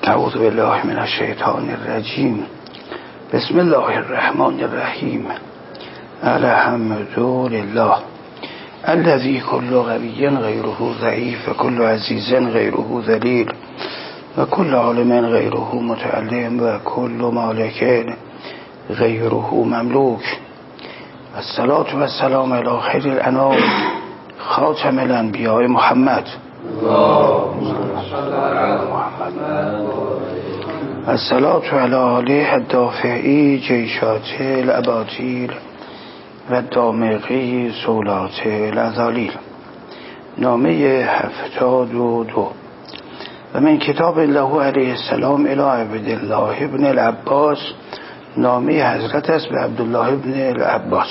اعوذ بالله من الشیطان الرجیم. بسم الله الرحمن الرحیم. الحمد لله الذي كل قوي غيره ضعيف وكل عزيز غيره ذليل وكل عالم غيره متعلم وكل مالك غيره مملوك. الصلاة والسلام على خير الأنام خاتم الأنبياء محمد. الصلاة على آله الدافعی جیشات الاباطیل و دامغی سولات الازالیل. نامه 72 و من کتاب الله علیه السلام الی عبدالله ابن العباس. نامه حضرت است به عبدالله ابن العباس.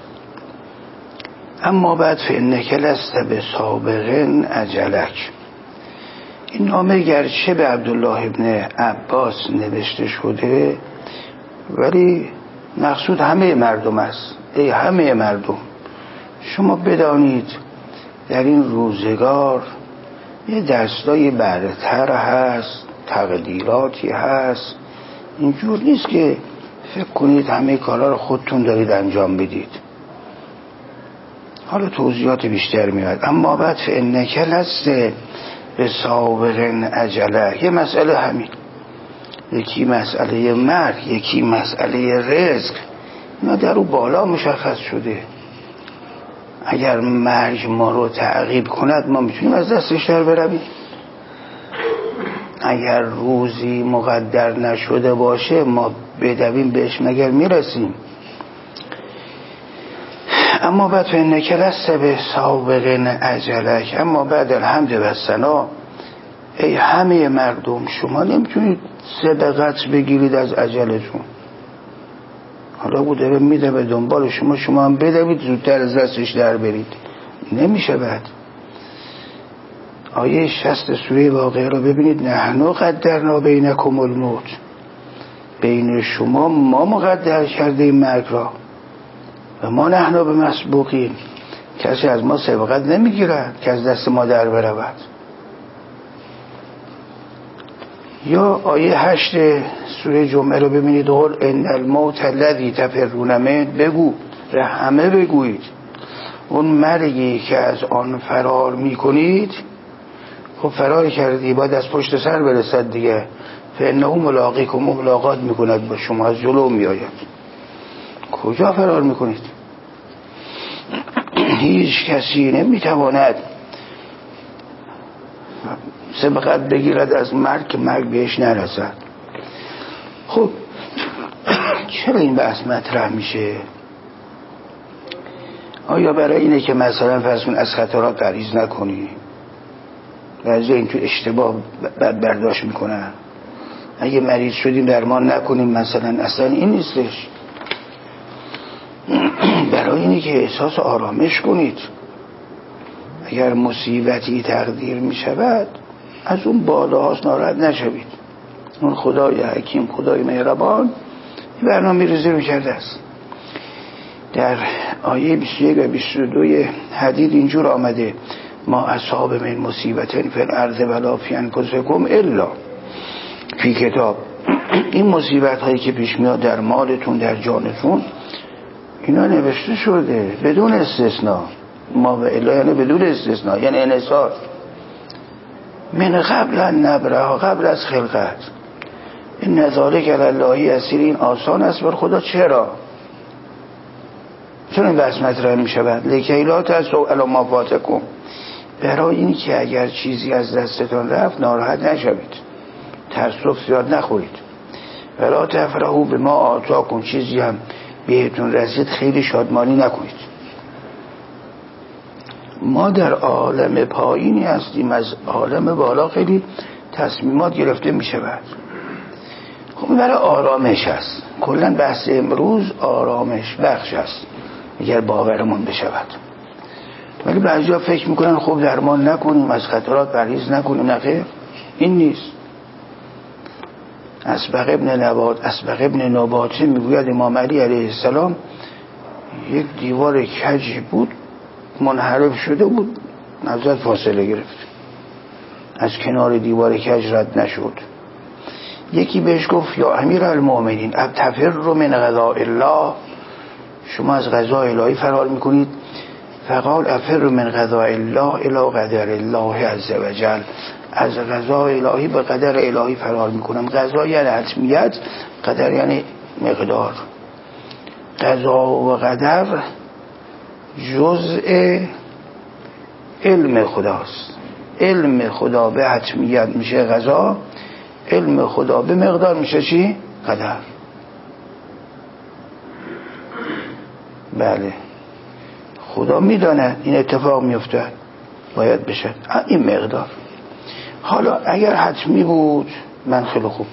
اما بعد فانک لست بسابق اجلک. این نامه گرچه به عبدالله ابن عباس نوشته شده ولی مقصود همه مردم است. ای همه مردم، شما بدانید در این روزگار یه دستای برتر هست، تقدیراتی هست. اینجور نیست که فکر کنید همه کارا رو خودتون دارید انجام بدید. حالا توضیحات بیشتر میاد. اما بعد فانک لست به سابق اجله. یه مسئله همین، یکی مسئله مرگ، یکی مسئله رزق، اینا در اون بالا مشخص شده. اگر مرگ ما رو تعقیب کند ما میتونیم از دستش در برویم. اگر روزی مقدر نشده باشه ما بدویم بهش مگر میرسیم؟ اما بعد فانک لست به سابق اجلک. اما بعد الحمد و ثنا، ای همه مردم، شما نمیتونید سبقت بگیرید از اجلتون. حالا او داره میده به دنبال شما هم بدوید زودتر از دستش در برید. نمیشه. بعد آیه 60 سوره واقعه رو ببینید. نحن قدرنا بینکم الموت. بین شما ما مقدر کردیم مرگ را و ما نحن به مسبوقین. کسی از ما سبقت نمیگیرد که از دست ما در برود. یا آیه 8 سوره جمعه رو ببینید. قل ان الموت الذی تفرون منه. بگو، همه بگویید، اون مرگی که از آن فرار میکنید، خب فرار کردی باید از پشت سر برسد دیگه. فانه ملاقیکم، ملاقات میکند با شما، از جلو میآید. کجا فرار میکنید؟ هیچ کسی نمیتواند سبقت بگیرد از مرگ که مرگ بهش نرسد. خب چرا این بحث مطرح میشه؟ آیا برای اینه که مثلا فرض کن از خطرات پرهیز نکنی؟ بعضی این تو اشتباه برداشت میکنن. اگه مریض شدیم درمان نکنیم مثلا، اصلا این نیستش. برای اینه که احساس آرامش کنید. اگر مصیبتی تقدیر می شود از اون بالاهاست ناراحت نشوید. اون خدای حکیم، خدای مهربان این برنامه ریزی رو کرده است. در آیه 21 و 22 حدید اینجور آمده: ما اصحاب من مصیبت فی الارض ولا فی انفسکم الا فی کتاب. این مصیبت هایی که پیش میاد در مالتون، در جانتون، اینا نوشته شده بدون استثناء. ما و الا یعنی بدون استثناء، یعنی انحصار. من قبل ان نبرها، قبل از خلقت. این ذالک علی الله یسیر. این آسان است بر خدا. چرا این بحث مطرح می شود؟ لکی لا تأسوا علی ما فاتکم. برای این که اگر چیزی از دستتان رفت ناراحت نشوید، تأسف زیاد نخورید. ولا تفرحوا بما آتاکم. چیزی هم بهتون رسید خیلی شادمانی نکنید. ما در عالم پایینی هستیم، از عالم بالا خیلی تصمیمات گرفته می شود. خب برای آرامش است. کلا بحث امروز آرامش بخش است اگر باورمون بشود. ولی بعضیا فکر میکنن خب درمان نکنیم، از خطرات پرهیز نکنیم. نخیر، این نیست. اسبق ابن نباته میگوید امام علی علیه السلام یک دیوار کجی بود، منحرف شده بود، نزد فاصله گرفت، از کنار دیوار کج رد نشد. یکی بهش گفت یا امیرالمؤمنین ابتفر من قضاء الله، شما از قضای الهی فرار میکنید. فقال افر من قضاء الله الی قدر الله عز وجل، از قضای الهی به قدر الهی فرار میکنم. قضا یعنی حتمیت، قدر یعنی مقدار. قضا و قدر جزء علم خداست. علم خدا به حتمیت میشه قضا، علم خدا به مقدار میشه چی؟ قدر. بله خدا میداند این اتفاق میفته باید بشه این مقدار. حالا اگر حتمی بود من خیلی خوب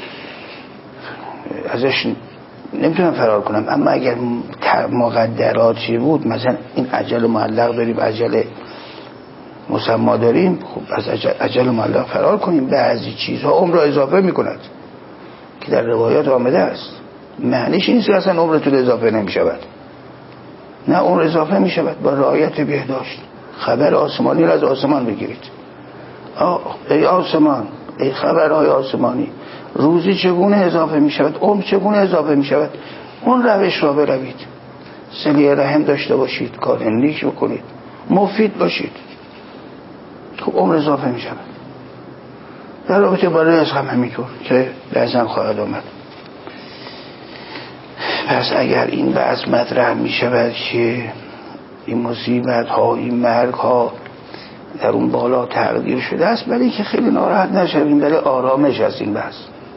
ازش نمیتونم فرار کنم، اما اگر مقدراتی بود، مثلا این اجل معلق داریم، اجل مسما داریم، خب از اجل معلق فرار کنیم. بعضی چیزها عمر را اضافه میکند که در روایات آمده است. معنیش این نیست که اصلا عمرتون اضافه نمیشود، نه عمر اضافه میشود با رعایت بهداشت. خبر آسمانی را از آسمان بگیرید. ای آسمان، ای خبرهای آسمانی، روزی چگونه اضافه میشود، عمر چگونه اضافه میشود، اون روش را بروید. صله رحم داشته باشید، کار نیک بکنید، مفید باشید، خب عمر اضافه میشود. در رابطه با رزق هم همینطور که لازم خواهد آمد. پس اگر این بحث مطرح می شود که این مصیبت ها، این مرگ ها در اون بالا تقدیر شده است، برای که خیلی ناراحت نشویم، برای آرامش است این بحث.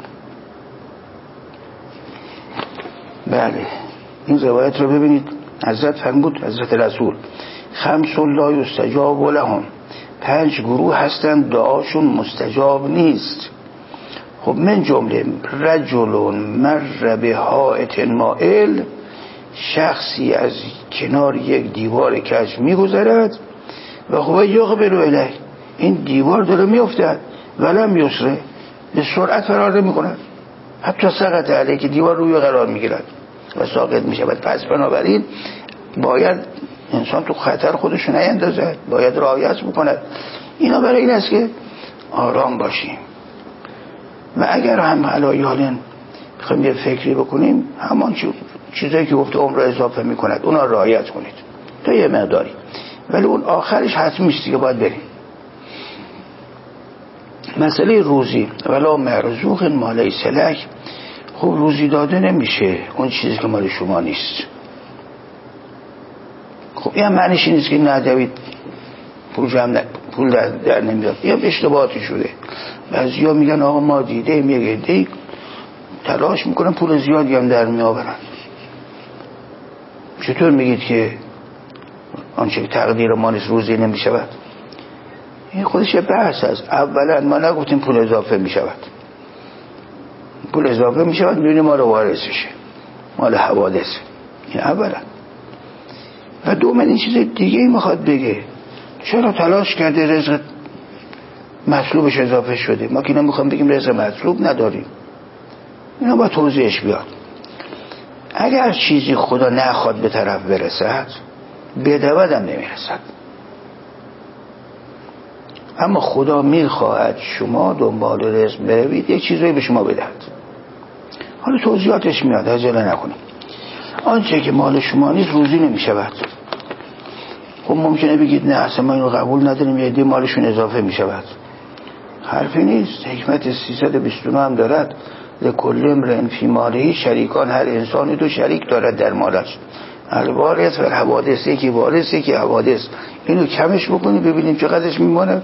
بله این روایت رو ببینید. حضرت فرمود، حضرت رسول، خمس لا یستجاب لهم، 5 گروه هستند دعاشون مستجاب نیست. خب من جمله رجل مر به حائط مائل، شخصی از کنار یک دیوار کج میگذرد و خب یقبل الیه، این دیوار داره میافتد ولم یسره، به سرعت فرار نمیکند، حتی سقط علیه که دیوار روی قرار میگیرد و ساقط میشود. پس بنابراین باید انسان تو خطر خودش نیندازد، باید رعایت بکند. اینا برای این است که آرام باشیم. و اگر هم علایالن بخوایم یه فکری بکنیم، همان چیزایی که گفته عمر اضافه میکند اونا رعایت کنید تا یه مقداری، ولی اون آخرش حتمی است که باید بریم. مسئله روزی ولا مرزوق مال لیس لک، خب روزی داده نمیشه اون چیزی که مال شما نیست. خب این معنیش نیست که ندوید پول در نمیاد، یا اشتباهاتی شده. بعضیا میگن آقا ما دیدیم یک عده‌ای تلاش میکنن پول زیادی هم در میآورن. چطور میگید که آنچه که تقدیر ما نیست روزی نمیشود؟ این خودش یه بحث است. اولا ما نگفتیم پول اضافه میشود، پول اضافه میشود میبینیم ما رو وارثشه، مال حوادث. این اولا. و دوم این چیز دیگه ای میخواد بگه، چرا تلاش کرده رزق مطلوبش اضافه شده؟ ما که نمیخوام بگیم رزق مطلوب نداریم، اینا با توضیحش بیاد. اگر چیزی خدا نخواد به طرف برسد، بدود هم نمیرسد. اما خدا میخواهد شما دنبال رزق بروید، یک چیزایی به شما بدهد. حالا توضیحاتش میاد، عجله نکنید. آنچه که مال شما نیست روزی نمیشود. خب ممکنه بگید نه اصلا ما اینو قبول نداریم، یه عده مالشون اضافه میشود. حرفی نیست. حکمت 329 هم دارد، لکل امرئ فی ماله شریکان، هر انسانی 2 شریک دارد در مالش، الوارث و الحوادث، یکی وارث یکی حوادث. اینو کمش بکنید ببینیم چقدرش میمونه.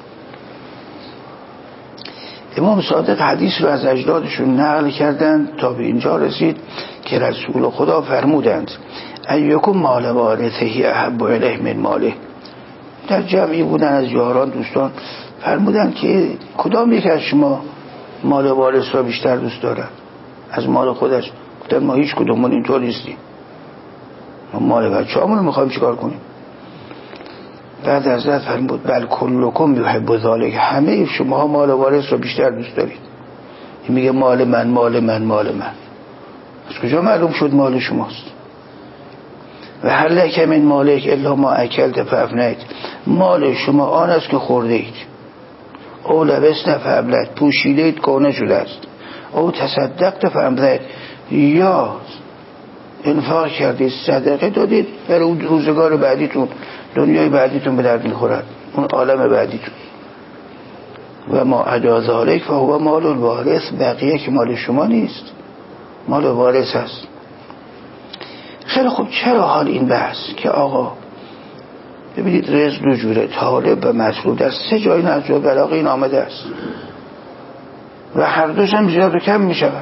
امام صادق حدیث رو از اجدادشون نقل کردند تا به اینجا رسید که رسول خدا فرمودند ایکم مال وارثه احب الیه من ماله. در جمعی بودن از یاران دوستان فرمودند که کدام یک از شما مال وارث را بیشتر دوست دارد از مال خودش؟ گفتن ما هیچ کدومون اینطور نیستیم، ما مال بچه‌مون رو می‌خوایم چیکار کنیم؟ بعد حضرت فرمود بل کلکم یحب ذلک، همه شما مال وارث را بیشتر دوست دارید. این میگه مال من مال من مال من، از کجا معلوم شد مال شماست؟ و هر لک من مالک الا ما اکلت فافنیت، مال شما آن است که خورده اید، او لبست فابلت، پوشیده اید کهنه شده است. او تصدقت فامضیت، یا انفاق کردید صدقه دادید برای روزگار بعدیتون، دنیای بعدیتون به درد میخورد، اون عالم بعدیتون. و ما عدا ذالک فهو مال الوارث، بقیه که مال شما نیست، مال وارث هست. خیلی خوب، چرا حال این بحث که آقا ببینید رزق دو جوره، طالب و مطلوب، در 3 جای نهج البلاغه این آمده است و هر دوش هم زیاد و کم می شود.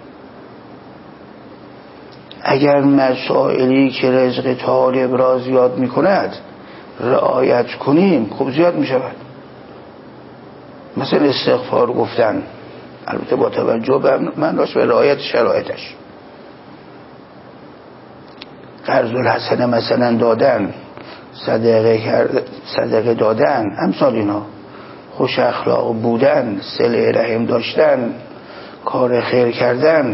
اگر مسائلی که رزق طالب را زیاد می کند رعایت کنیم، خب زیاد می شود. مثلا استغفار گفتن، البته با توجه به معناش و رعایت شرایطش. قرض الحسنه مثلا دادن، صدقه دادن، امثال اینا، خوش اخلاق بودن، صله رحم داشتن، کار خیر کردن،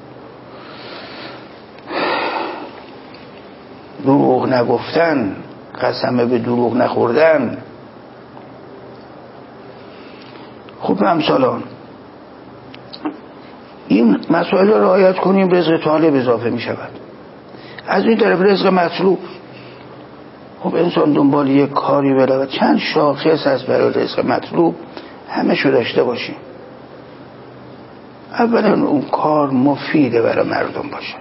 دروغ نگفتن، قسم به دروغ نخوردن. خب امثال این مسائل را رعایت کنیم، رزق طالب اضافه می شود. از این طرف رزق مطلوب، خب انسان دنبال یک کاری برود، چند شاخص هست برای رزق مطلوب، همه شو داشته باشیم. اولا اون کار مفیده برای مردم باشد،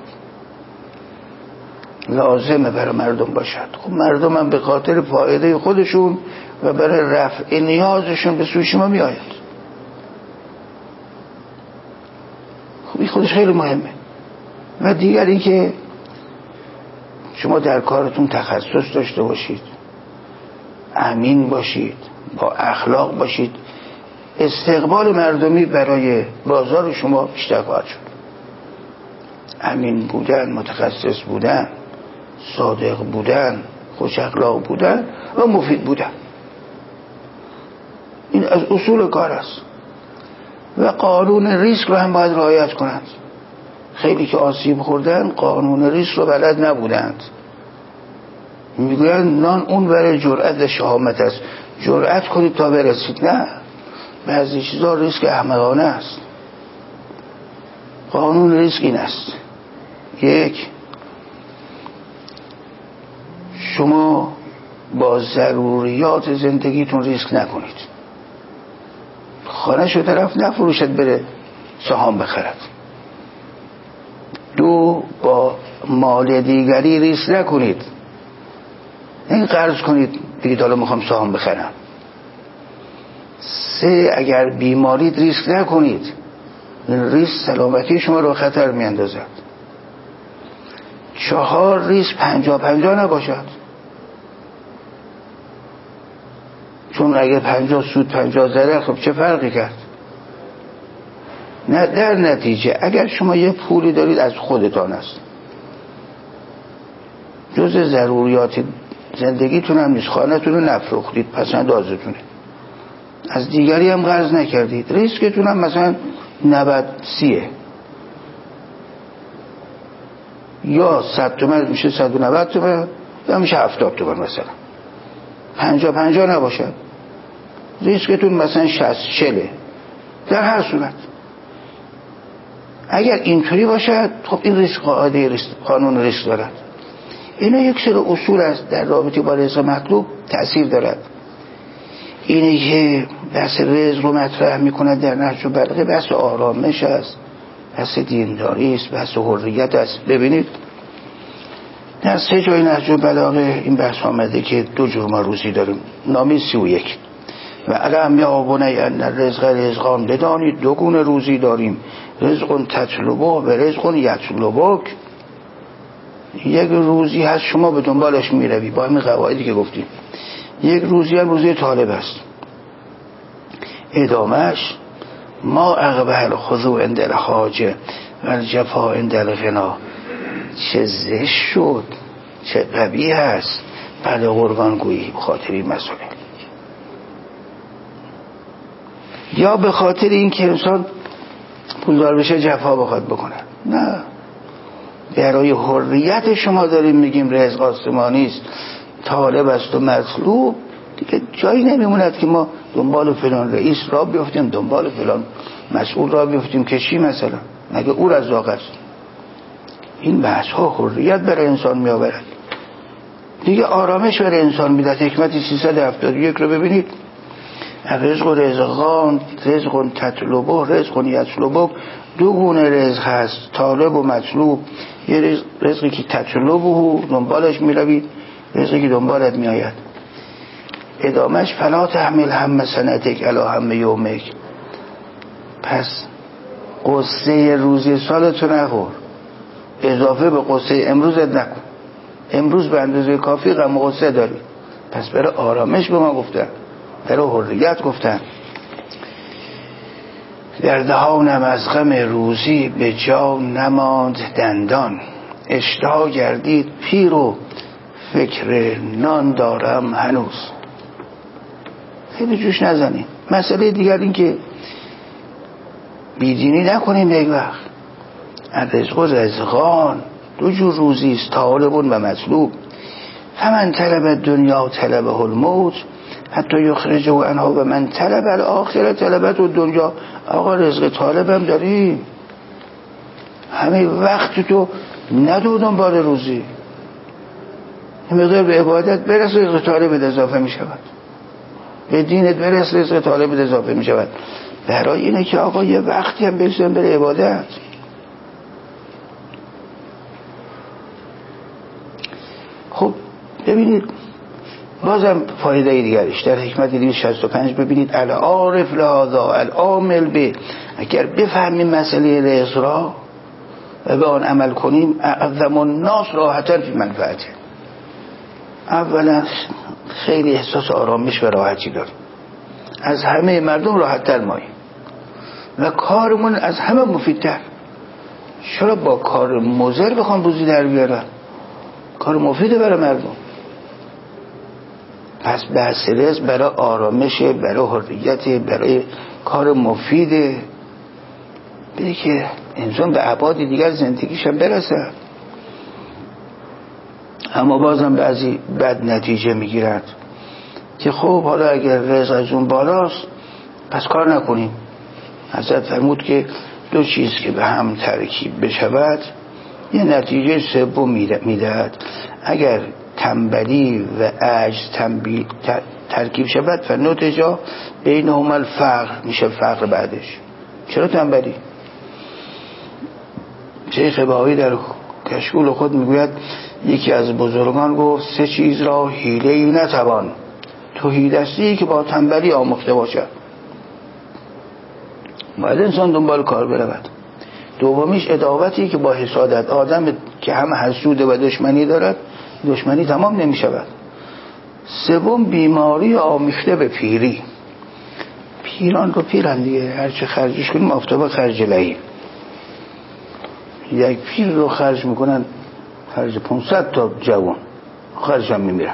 لازمه برای مردم باشد. خب مردم هم به خاطر فایده خودشون و برای رفع نیازشون به سوی شما می آید. خب این خودش خیلی مهمه. و دیگر این که شما در کارتون تخصص داشته باشید، امین باشید، با اخلاق باشید، استقبال مردمی برای بازار شما بیشتر خواهد شد. امین بودن، متخصص بودن، صادق بودن، خوش اخلاق بودن و مفید بودن، این از اصول کار است. و قانون ریسک رو هم باید رعایت کنند. خیلی که آسیب خوردن قانون ریسک رو بلد نبودند، میگویند نان اون برای جرأت و شهامت است، جرأت کنید تا برسید. نه، بعضی چیزا ریسک احمقانه است. قانون ریسک این است: 1، شما با ضروریات زندگیتون ریسک نکنید. خانه‌شو طرف نفروشد بره سهام بخرد. 2، با مال دیگری ریسک نکنید. این قرض کنید بگید حالا میخوام سهام بخرم. 3، اگر بیمارید ریسک نکنید. این ریسک سلامتی شما رو خطر میاندازد. 4، ریسک 50-50 نباشد، چون اگه 50 سود 50 ضرر، خب چه فرقی کرد؟ نه، در نتیجه اگر شما یه پولی دارید از خودتان است، جز ضروریات زندگیتون هم نیست، خانه‌تون رو نفروختید، پسند آزتونه، از دیگری هم قرض نکردید، ریسکتون هم مثلا 90-30، یا 100 تومن میشه 190 تومن، یا میشه 70 تومن، مثلا 50-50 نباشد. ریسکتون مثلا 60-40. در هر صورت اگر اینطوری باشد، خب این ریسک قاعده قانون ریسک دارد. اینا یک سری اصول است در رابطه با رزق مطلوب تأثیر دارد. اینه که بحث رزق رو مطرح میکند در نهج البلاغه، بحث آرامش است، بحث دینداری است، بحث حریت است. ببینید در 3 جای نهج البلاغه این بحث آمده که 2 جور ما روزی داریم. نامه 31: و علم یا بنی ان الرزق رزقان، بدانید 2 گونه روزی داریم، رزق تطلبه و رزق یطلبک. یک روزی هست شما به دنبالش میروی با همین قواعدی که گفتیم. یک روزی هم روزی طالب است. ادامهش: ما اقبل خضوع عند الحاجه و الجفا عند الغنا. چه زشت شد، چه قبیح است بعد قربان گویی به خاطر این مسئله، یا به خاطر این که انسان پولدار بشه جفا بخواد بکنه. نه، برای حریت شما داریم میگیم رزق آسمانی است، طالب است و مطلوب. دیگه جایی نمیموند که ما دنبال فلان رئیس را بیفتیم، دنبال فلان مسئول را بیفتیم کشی مثلا، مگه او رزاق است؟ این بحث ها حریت برای انسان می آورد دیگه، آرامش برای انسان میدهد. حکمت 371 رو ببینید، رزق و رزقان، رزق تطلبه، رزق یطلبه. دو گونه رزق هست، طالب و مطلوب. یه رزقی که تطلبه دنبالش میروید، رزقی که دنبالت میآید. ادامش فلا تحمل هم سنتک علی هم یومک. پس قصه روزی سالتو نخور، اضافه به قصه امروزت نکن. امروز به اندازه کافی غم و غصه داری، پس برای آرامش به ما گفتن، برای حریت گفتن. در دهانم از غم روزی به جا نماند دندان، اشتها گردید پیر و فکر نان دارم هنوز. خیلی جوش نزنید. مسئله دیگر این که بیدینی نکنیم. یک وقت رزق و رزقان، دو جور روزی است، طالب و مطلوب. فمن طلب دنیا طلبه الموت حتی یخرجه عنها و من طلب الاخره طلبت و دنیا. آقا رزق طالبم داری، همه وقت تو ندو دنبال روزی، این مقدار به عبادت برس، رزق طالبت اضافه می شود، به دینت برس، رزق طالبت اضافه می شود. برای اینه که آقا یه وقتی هم بسیم بره عبادت. خب ببینید بازم فایده دیگرش در حکمت 265 ببینید، العارف لهذا العامل به، اگر بفهمیم مسئله رزق را و به آن عمل کنیم، اعظم الناس راحتاً فی منفعته. اولا خیلی احساس آرامش و راحتی داریم، از همه مردم راحت‌تر ماییم و کارمون از همه مفیدتر. چرا با کار مضر بخوام روزی در بیارن؟ کار مفیده برای مردم. پس بحث رزق برای آرامش، برای حریت، برای کار مفیده، بده که انسان به ابعاد دیگر زندگیش هم برسه. اما بازم بعضی بد نتیجه میگیرند که خب حالا اگر رزق از اون بالاست پس کار نکنیم. حضرت فرمود که دو چیز که به هم ترکیب بشود یه نتیجه سوم میدهد. اگر تنبلی و عجز ترکیب شود فنتجا بینهما الفقر، میشه فقر بعدش. چرا تنبلی؟ شیخ بهایی در کشکول خود میگوید یکی از بزرگان گفت سه چیز را حیله‌ای نتوان، توحیدستی که با تنبلی آموخته باشد. باید انسان دنبال کار برود. دومیش عداوتی که با حسادت، آدم که هم حسود و دشمنی دارد دشمنی تمام نمی شود. سوم بیماری آمیخته به پیری. پیران رو پیرن دیگه، هرچه خرجش کنیم آفتابه خرج لعیم. یک پیر رو خرج میکنن خرج 500 تا جوان، خرج هم میمیرن.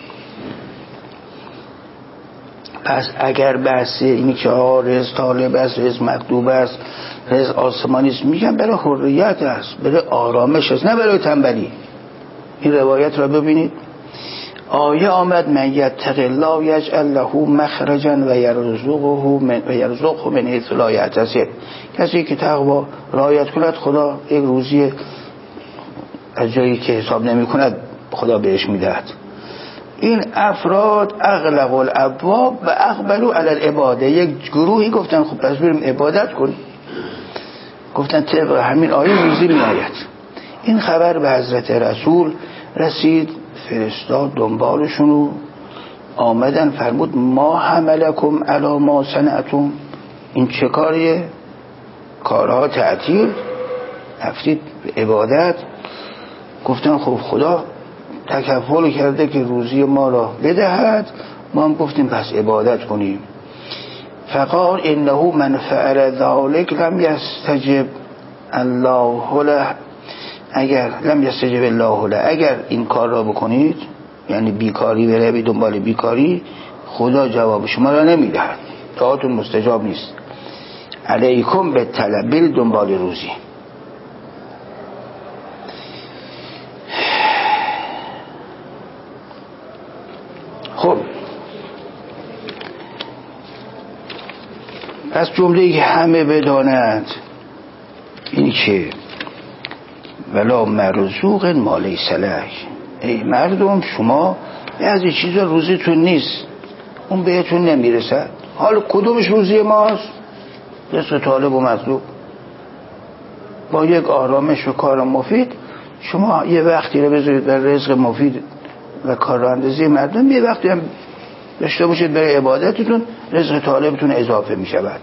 پس اگر بحث اینی که رزق طالب است، رزق مطلوب است، رزق آسمانی است، میگن برای حریت است، برای آرامش است، نه برای تنبلی. این روایت را ببینید، آیه آمد من یتق الله یجعل له مخرجا و یرزقه من حیث لا یحتسب. کسی که تقوا رعایت کند خدا یک روزی از جایی که حساب نمی کند خدا بهش میدهد. این افراد اغلق الابواب و اقبلوا علی العباده. یک گروهی گفتن خب پس بریم عبادت کنیم، گفتن طبق همین آیه روزی می آید. این خبر به حضرت رسول رسید، فرستاد دنبالشونو، آمدن فرمود ما حملکم علی ما صنعتم، این چه کاریه؟ کارها تعطیل، رفتید عبادت. گفتن خب خدا تکفل کرده که روزی ما را بدهد، ما هم گفتیم پس عبادت کنیم. فقال انه من فعل ذلك لم يستجب الله له، اگر لم یستجب الله له، اگر این کار را بکنید یعنی بیکاری بره به دنبال بیکاری، خدا جواب شما را نمیدهد، دعاتون مستجاب نیست. علیکم به طلب دنبال روزی. خب پس از جمله که همه بدانند این که ولا مرزوق ما لیس له، ای مردم شما بعضی چیزا روزیتون نیست، اون بهتون نمیرسد. حالا کدومش روزی ماست؟ رزق طالب و مطلوب. با یک آرامش و کار مفید شما یه وقتی رو بذارید بر رزق مفید و کاراندازی مردم، یه وقتی هم داشته باشید برای عبادتتون، رزق طالبتون اضافه می شود.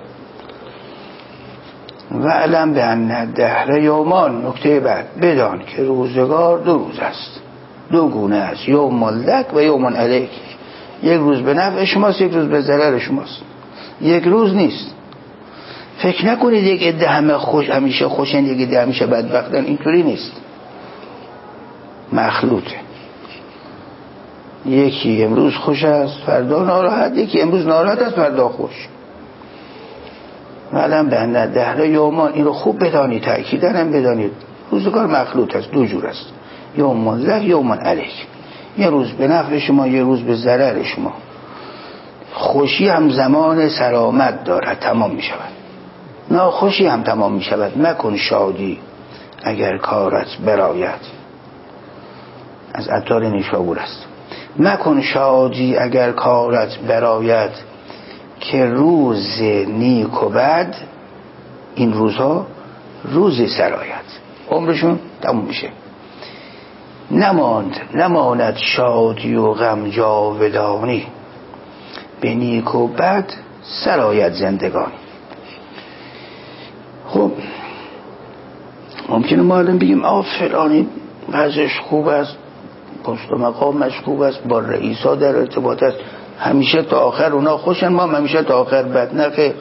و علم به ان دهر یومان، نکته بعد بدان که روزگار 2 روز است، 2 گونه است، یوم لک و یوم علیک. یک روز به نفع شماست، یک روز به ضرر شماست، یک روز نیست. فکر نکنید یک عده همه خوش همیشه خوشن، یک عده همیشه بدبختن، اینطوری نیست، مخلوطه. یکی امروز خوش است فردا ناراحت، یکی امروز ناراحت است فردا خوش. معلم به ان دهر یومان، این رو خوب بدانید، تأکیدن هم بدانید، روزگار مخلوط است، 2 جور است، یوم لک یوم علیک. یه روز به نفع شما، یه روز به ضرر شما. خوشی هم زمان سرآمد دارد، تمام می شود، ناخوشی هم تمام می شود. مکن شادی اگر کارت براید، از عطار نیشابور است. مکن شادی اگر کارت براید، که روز نیک و بد، این روزها روزی سرآید، عمرشون تموم میشه. نماند شادی و غم جاودانی، به نیک و بد سرآید زندگانی. خب ممکنه ما الان بگیم فلانی وضعش خوب است، پست و مقامش خوب است، با رئیسا در ارتباط است، همیشه تا آخر اونا خوشن، ما همیشه تا آخر بد. نه خیر.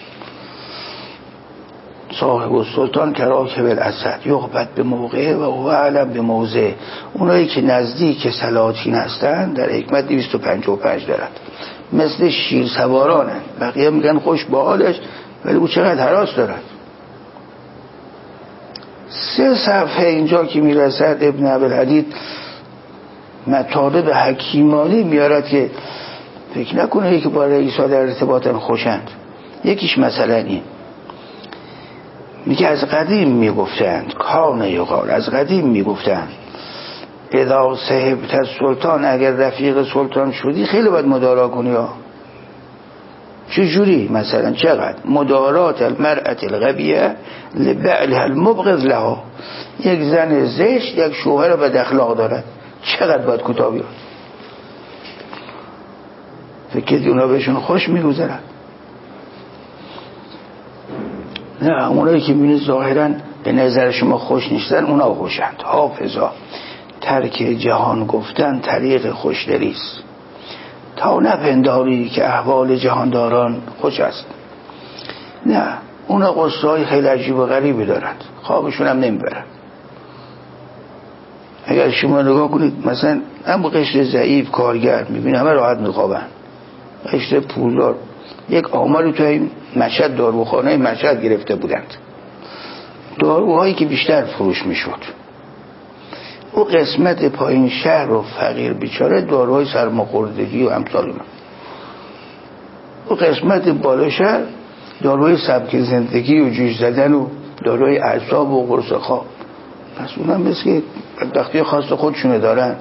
صاحب السلطان کراکب الاسد یغبط به موقعه و هو اعلم به موضع. اونایی که نزدیک سلاطین هستن در حکمت 255 دارد، مثل شیر سوارانن، بقیه میگن خوش با حالش، ولی او چقدر هراس دارد. 3 صفحه اینجا که میرسد ابن عبدالحدید مطالب حکیمانه میارد که فکر نکنه که با رئیسا در ارتباطن خوشند. یکیش مثلا این میگه از قدیم میگفتند، کان یقال، از قدیم میگفتند اذا صحبت سلطان، اگر رفیق سلطان شدی خیلی باید مدارا کنی ها. چجوری؟ مثلا چقدر؟ مدارات المرأة الغبیه لبعلها المبغض لها، یک زن زشت یک شوهر بد اخلاق دارد، چقدر باید کوتاه بیاد؟ فکر اونا بهشون خوش میگذرن؟ نه، اونایی که میبینید ظاهرا به نظر شما خوش نیستن اونا خوشند. حافظا ترک جهان گفتن طریق خوشدلیست، تا نپنداری که احوال جهانداران خوش است. نه، اونا قصه های خیلی عجیب و غریبی دارند، خوابشون هم نمیبرن. اگر شما نگاه کنید مثلا هم قشر ضعیف کارگر میبینید همه راحت میخوابن، قشر پولدار. یک آماری تو این مشهد داروخانه مشهد گرفته بودند، داروهایی که بیشتر فروش میشد، او قسمت پایین شهر و فقیر بیچاره داروهای سرماخوردگی و امثال اینا، او قسمت بالا شهر داروهای سبک زندگی و جوش زدن و داروهای اعصاب و قرص خواب. پس اونم مثل که بدبختی خاص خودشونه دارند.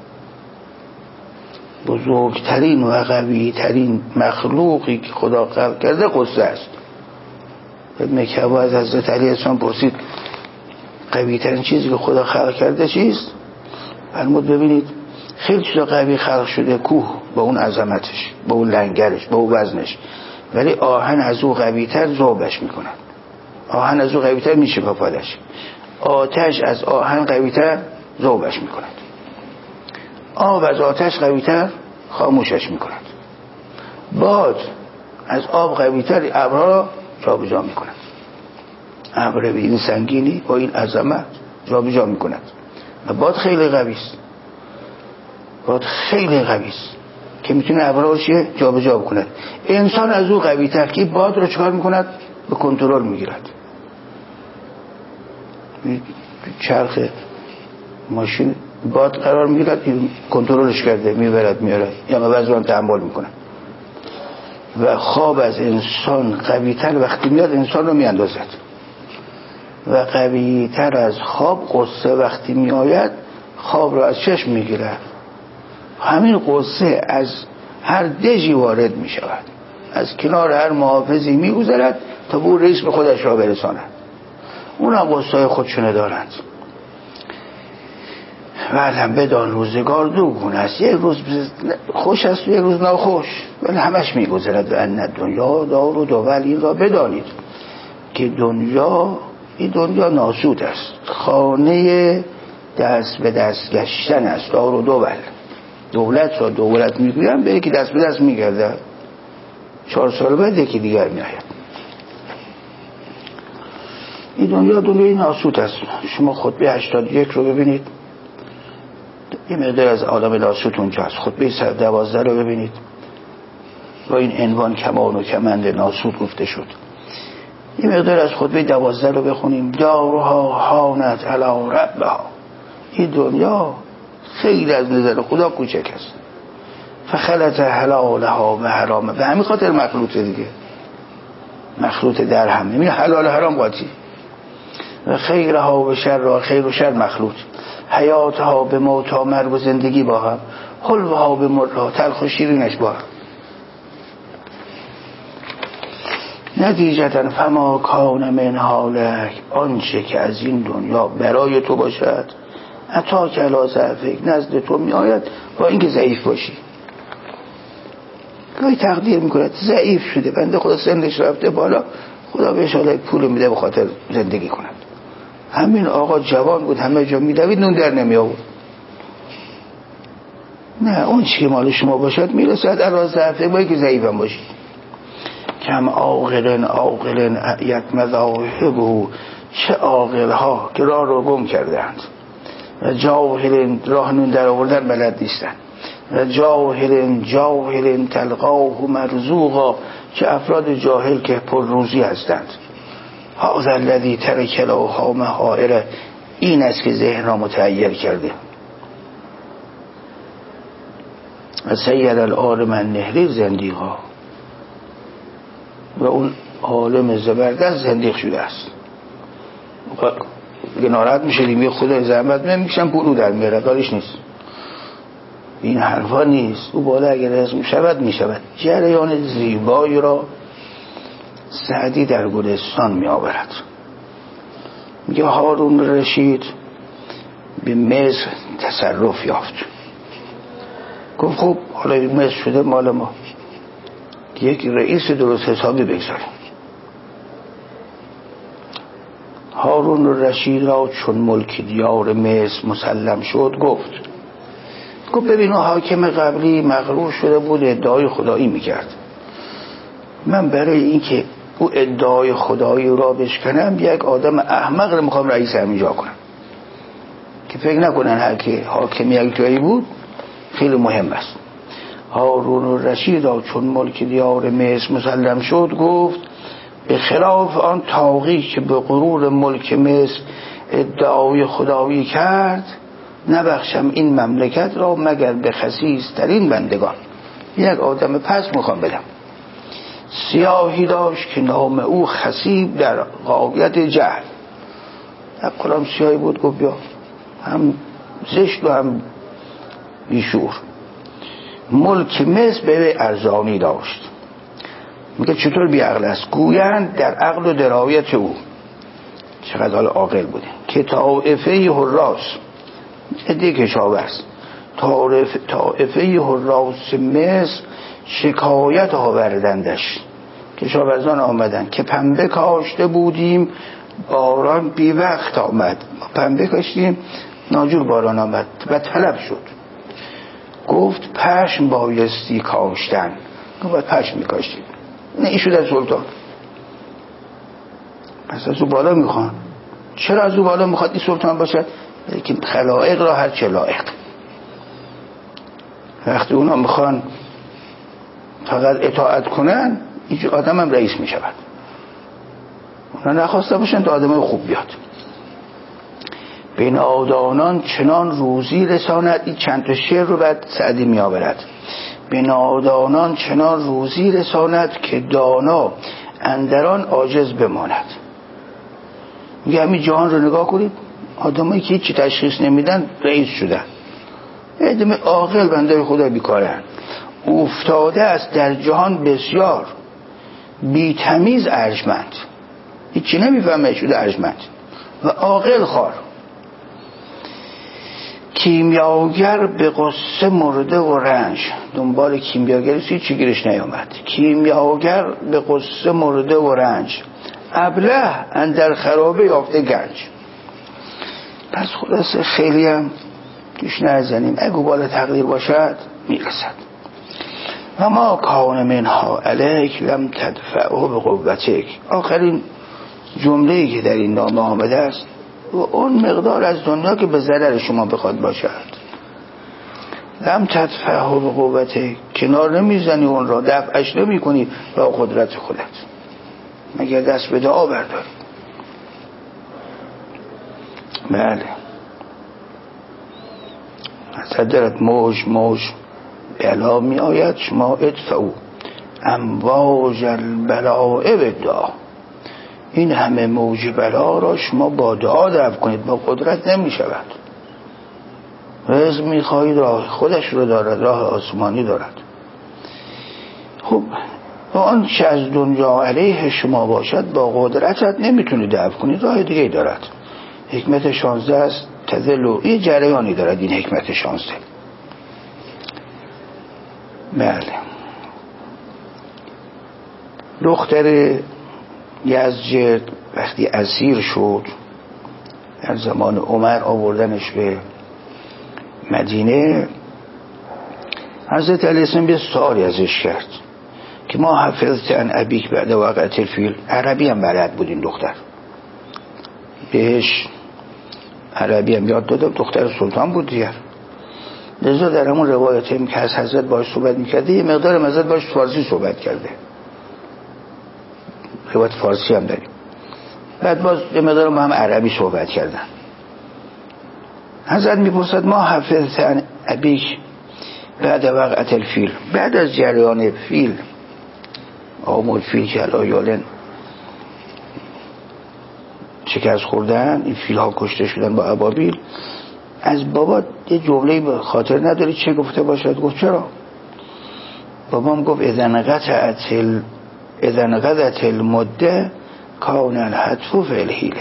بزرگترین و قویترین مخلوقی که خدا خلق کرده قصه است. ابن کعبه از حضرت علی اسلام پرسید قویترین چیزی که خدا خلق کرده چیست؟ فرمود ببینید خیلی چیزا قوی خلق شده، کوه با اون عظمتش، با اون لنگرش، با اون وزنش، ولی آهن از او قویتر ذوبش میکنن، آهن از او قویتر میشکافدش، آتش از آهن قویتر ذوبش میکنن، آب از آتش قویتر خاموشش میکنند، باد از آب قویتر ابرها را جابجا میکنند. ابر به این سنگینی با این عظمت جابجا میکنند و باد خیلی قوی است، باد خیلی قوی است که میتونه ابرها رو جابجا بکند. انسان از او قویتر که باد رو چکار میکند؟ به کنترل میگیرد. چرخ ماشین باد قرار میگیرد، کنترلش کرده، میبرد میاره، یا وزن تحمل میکنه. و خواب از انسان قوی‌تر وقتی میاد انسان رو میاندازد و قوی‌تر از خواب قصه وقتی میآید خواب رو از چشم میگیره. همین قصه از هر دژی وارد میشود، از کنار هر محافظی میگذرد تا به رئیس به خودش را برساند. اونا قصه خودشونه دارند. بعدم بدان روزگار دوگونه است، یک روز خوش است و یک روز ناخوش، ولی همش میگذرد. و ان دنیا دار و دول، این را بدانید که این دنیا ناسود است، خانه دست به دست گشتن است. دار و دول، دولت را دولت میگویم به یکی دست به دست میگرده، 4 سال بعد یکی دیگر میآید. این دنیا دنیای ناسود است. شما خطبه 81 رو ببینید، این مقدار از عالم ناسود اونجا است. خطبه 112 رو ببینید، با این عنوان کمان و کمند ناسود گفته شد. این مقدار از خطبه 12 رو بخونیم، دارها هانت علی ربها. این دنیا خیلی از نظر خدا کوچک است. فخلط حلالها و حرامه، به همین خاطر مخلوطه دیگه، مخلوط در هم، نمیشه حلال حرام قاطی. و خیرها و شرها، خیر و شر مخلوط. حیاتها به موتا، مرگ و زندگی با هم. حلوها به مرها، تلخ و شیرینش با هم. نتیجتا فما کان من حالک، آنچه که از این دنیا برای تو باشد، عطا کلا ضعفک، نزد تو می آید با اینکه ضعیف باشی. گاهی تقدیر میکند ضعیف شده، بنده خدا سنش رفته بالا، خدا بهش حالا پول میده به خاطر زندگی کند. همین آقا جوان بود، همه جا میدوید، نون در نمی آورد. نه، اون چی مال شما باشد میرسد علا ضعفک، با اینکه ضعیف هم باشی. کم عاقل اعیت مذاهبه، چه عاقل‌ها که راه رو گم کردند، و جاهل راهنون در آوردن بلد نیستند، و جاهل تلقاه مرزوقا، چه افراد جاهل که پر روزی هستند. هذا الذی ترک لها محائر، این است که ذهن را متحیر کرده. و سید العالم النهری زندیقا، و اون عالم زبردست زندیق شده است. ناراحت میشه دیگه، خدا زحمت نمیکشم پولو در میاره، کارش نیست. این حرفا نیست. او بالا اگر از میشود میشود. جریان زیبایی را سعدی در گلستان میآورد. میگه هارون رشید به مصر تصرف یافت. گفت خب حالا مصر شده مال ما، یک رئیس درست حسابی بگذاریم. هارون رشید را چون ملک دیار مصر مسلم شد، گفت ببینو حاکم قبلی مغرور شده بود، ادعای خدایی میکرد. من برای اینکه او ادعای خدایی را بشکنم، یک آدم احمق رو میخوام رئیس همینجا کنم که فکر نکنن هر که حاکم یک جایی بود خیلی مهم است. هارون رشید را چون ملک دیار مصر مسلم شد، گفت به خلاف آن طاغی که به غرور ملک مصر ادعای خدایی کرد، نبخشم این مملکت را مگر به خسیس ترین بندگان. یک آدم پس میخوام بدم. سیاهی داشت که نام او خسیب در غایت جهل. یک کلام سیاهی بود، گفت بیا، هم زشت و هم بیشور. ملک مصر به ارزانی داشت. میگه چطور بی عقل است؟ گویند در عقل و درایت او. چقدر حال عاقل بوده که طائفه حراس، عده کشاورز، طائفه حراس مصر شکایت آوردندش. کشاورزان آمدن که پنبه کاشته بودیم، باران بی وقت آمد. پنبه کاشتیم، ناجور باران آمد و طلب شد. گفت پشم بایستی کاشتن. گفت پشم میکاشتیم. نه این شده سلطان، پس از او بالا میخوان. چرا از او بالا میخواد این سلطان باشد؟ لیکن خلائق را هر چه لایق. وقتی اونا میخوان فقط اطاعت کنن، این آدم هم رئیس میشود. اونا نخواسته باشن تا آدم خوب بیاد. به نادانان چنان روزی رساند. این چند تا شعر رو بعد سعدی میآورد. به نادانان چنان روزی رساند که دانا اندران عاجز بماند. میگه همین جهان رو نگاه کنید، آدمایی که هیچی تشخیص نمیدن رئیس شدن، ادم عاقل بنده خدا بیکارن. افتاده است در جهان بسیار بی تمیز ارجمند، هیچی نمیفهمه شده ارجمند و عاقل خوار. کیمیاگر به قصه مرده و رنج، دنبال کیمیاگری چی گیرش نیامد. کیمیاگر به قصه مرده و رنج، ابله اندر خرابه یافته گنج. پس خلاصه خیلی هم توش نزنیم، اگه بالا تقدیر باشد میرسد. و ما کان منها علیک لم تدفعه به قوتک. آخرین جمله‌ای که در این نامه آمده است، و اون مقدار از دنیا که به ضرر شما بخواد باشد، لم تدفعه به قوتک، کنار نمیزنی اون را، دفعش نمی کنی با قدرت خودت، مگر دست به دعا برداری. بله صدرت موج بلا می آید، شما ادفعو امواج البلاء بالدعا. این همه موج بلا را شما با دعا دفع کنید، با قدرت نمی شود. رزق می خواهید، راه خودش رو دارد، راه آسمانی دارد. خب و آن چه از دنیا علیه شما باشد با قدرتت نمیتونی دفع کنید، راه دیگه دارد. حکمت 16 است تذلو، یه جریانی دارد این حکمت 16. بله دختر یزجرد وقتی اسیر شد در زمان عمر، آوردنش به مدینه، حضرت علیه السلام به سوالی ازش کرد که ما حفظت عن ابیک بعد وقعت الفیل. عربی هم بلد بود این دختر، بهش عربی هم یاد دادم، دختر سلطان بود دیگر. لذا در همون روایت هم که از حضرت باش صحبت میکرده، یه مقدار حضرت باش فارسی صحبت کرده، روایت فارسی هم داریم، بعد باز یه مقدار با هم عربی صحبت کردن. حضرت میپرسد ما حفظت عن ابیک بعد وقعت الفیل، بعد از جریان فیل، آمول فیل که الایالن شکست خوردن، این فیل ها کشته شدن با ابابیل، از بابا یه جمله به خاطر نداری چه گفته باشد؟ گفت چرا؟ بابام گفت اذن قضت المده کان الحتف فی الحیله.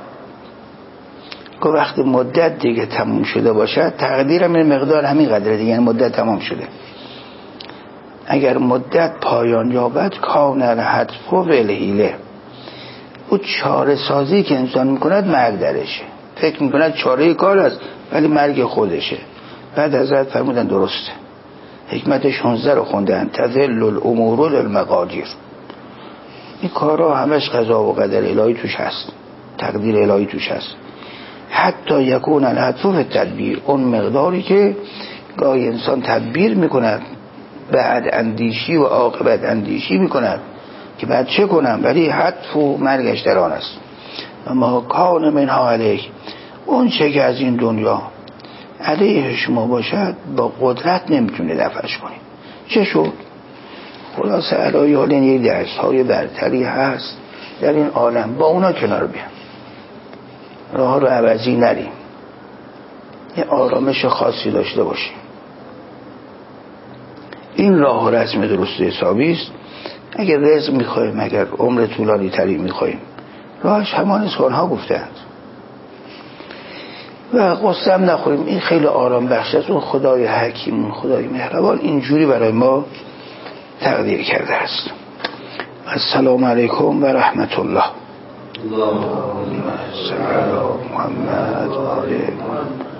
گفت وقتی مدت دیگه تموم شده باشد، تقدیرم این مقدار همین قدره دیگه، یعنی مدت تمام شده، اگر مدت پایان یابد کان الحتف فی الحیله، او چاره سازی که انسان میکند مرگ درشه، فکر میکند چاره کار است ولی مرگ خودشه. بعد حضرت فرمودن درسته، حکمت 16 رو خوندن، تذل الامور للمقادیر. این کارها همش قضا و قدر الهی توش هست، تقدیر الهی توش هست. حتی یکون الحتف فی التدبیر، اون مقداری که گاهی انسان تدبیر میکند، بعد اندیشی و عاقبت اندیشی میکند که بعد چه کنم، ولی حتف و مرگش در آن است. اما کان منها علیک، اون چه که از این دنیا علیه شما باشد با قدرت نمیتونه دفعش کنی. چه شد؟ خلاصه علایالین یک درس های برتری هست در این عالم، با اونا کنار بیان، راه رو عوضی نریم، یه آرامش خاصی داشته باشیم. این راه و رسم درست حسابی است. اگر رزق میخوایم، اگر عمر طولانی تری میخوایم، راهش همان است که آنها گفتند. و قصم نخوریم، این خیلی آرام بخش است. اون خدای حکیم، اون خدای مهربان اینجوری برای ما تقدیر کرده است. السلام علیکم و رحمت الله. اللهم صل علی محمد و آل محمد.